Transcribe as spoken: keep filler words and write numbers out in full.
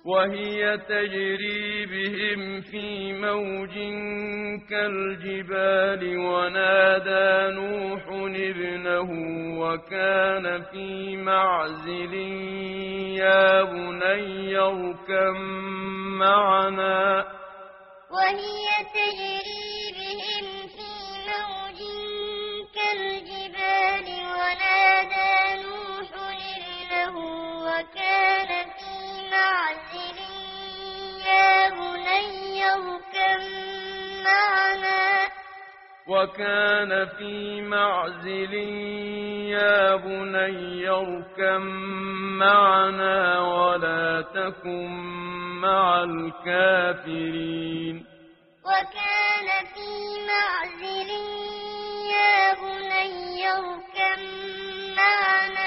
وهي تجري بهم في موج كالجبال ونادى نوح ابنه وكان في معزل يا بني اركب معنا وهي تجري بهم في موج كالجبال ونادى نوح ابنه وكان في معزل يا بني اركب معنا وكان في معزل يا بني اركب معنا ولا تكن مع الكافرين وكان في معزل يا بني اركب معنا